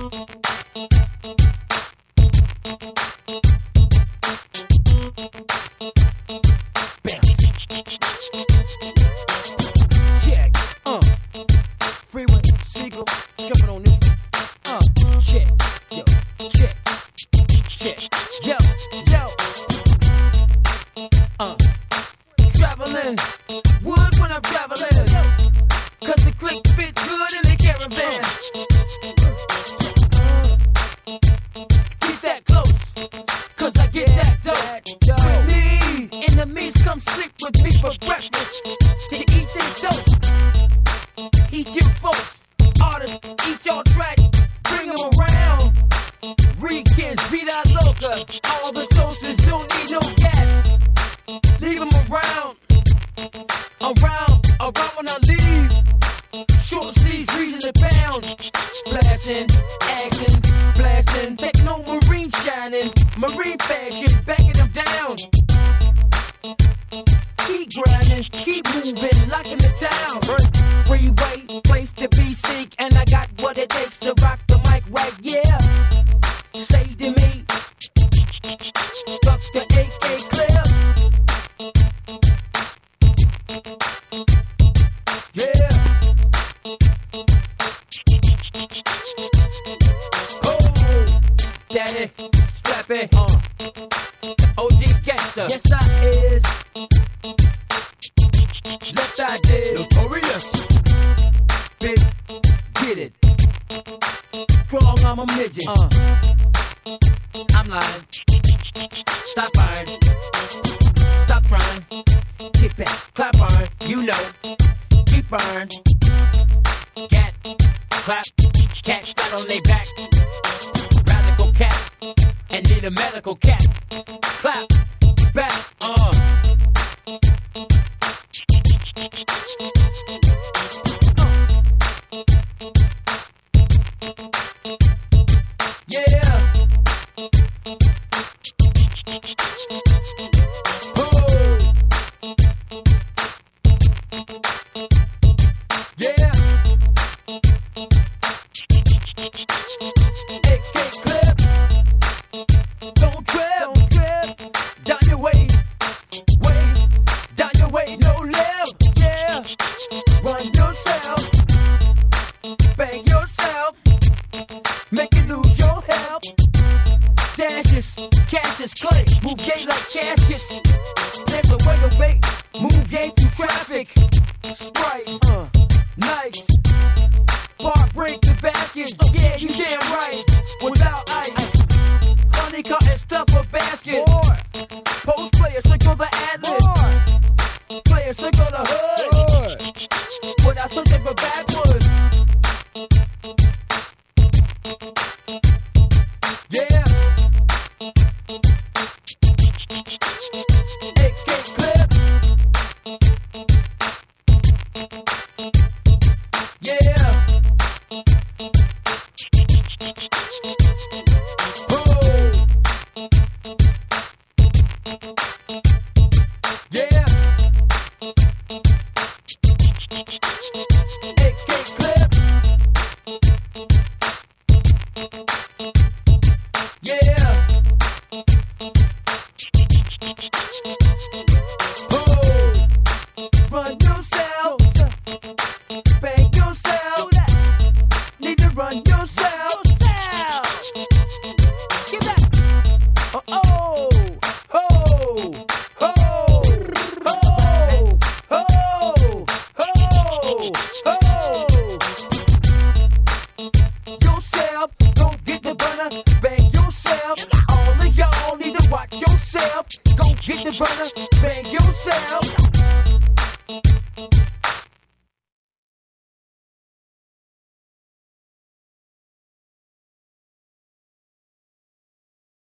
Freeway, Seagull, jumping on this one. Check, yo, check, check, yo, yo. Traveling, wood when I'm traveling. Cause the click fit good in the caravan. Keep that close, cause I get that dope. With me, enemies come sleep with me for breakfast. To eat this dope. Eat your folks, artists, eat your tracks, bring them around. Weekends, Vida Loca, all the toasters don't need no gas. Leave them around when I leave. Short sleeves, reason to pound. Blasting, action, blasting, techno marine shining, marine fashion, backing them down. Keep grinding, keep moving, locking the town. Freeway, place to be seek, and I got what it takes to rock the mic right, yeah. Say to me, fuck the AK clear. Yeah. Oh, daddy, strap it, OG gangster, yes I is. Left eye dead, notorious. Big, get it. Strong, I'm a midget. I'm lying. Stop firing. Stop trying. Get back. Clap iron. You know. Keep firing. Cat. Clap. Catch flat on their back. Radical cat. And need a medical cat. Clap. Back. Yeah. Oh. Yeah. AK clip. Don't trip. Down your way. Down your way, no left. Yeah. Run yourself. Bang yourself. Make you lose your health. Dashes, cashes, click. Move gay like caskets. There's a way to wait. Move gay through traffic. Sprite, nice. Bar break the basket. Yeah, you damn right. Without ice. Honey cotton stuff a basket.